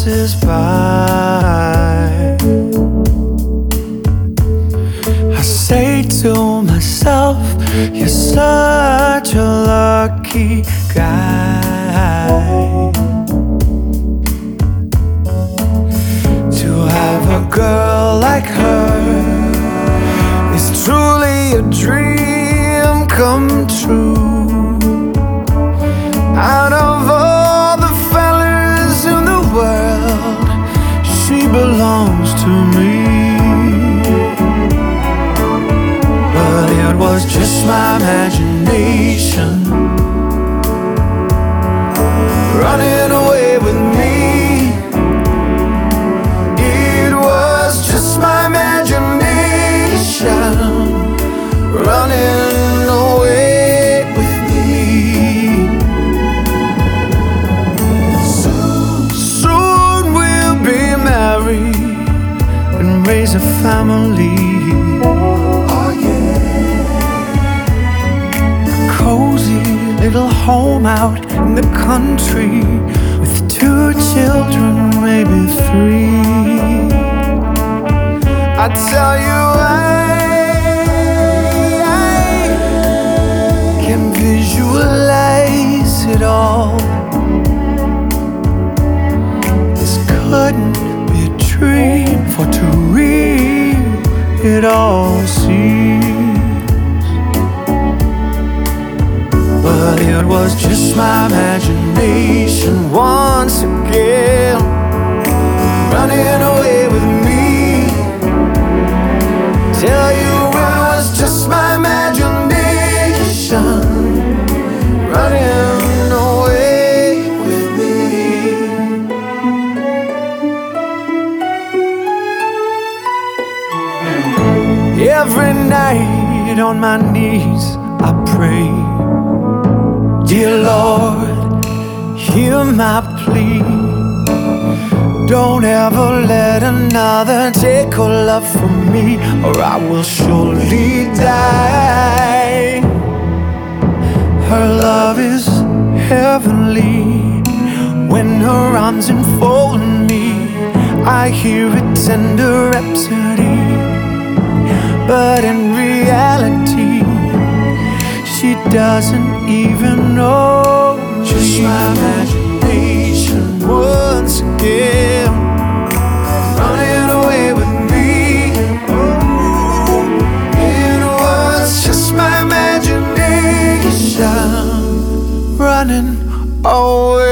passes by. I say to myself, you're such a lucky guy to have a girl like her. Is truly a dream come true. Out of all the fellas in the world, she belongs to me. But it was just my imagination running away with me. It was just my imagination running away with me. Soon we'll be married and raise a family. Oh yeah. A cozy little home out in the country with 2 children, maybe 3. I tell you, I can visualize it all. This couldn't be a dream, for too real it all seems. But it was just my imagination once again running away with me. Tell you it was just my imagination running away with me. Every night on my knees I pray, dear Lord, hear my plea. Don't ever let another take her love from me, or I will surely die. Her love is heavenly. When her arms enfold me, I hear a tender rhapsody. But in reality, she doesn't even know me. Just my imagination once again running away with me. It was just my imagination running away.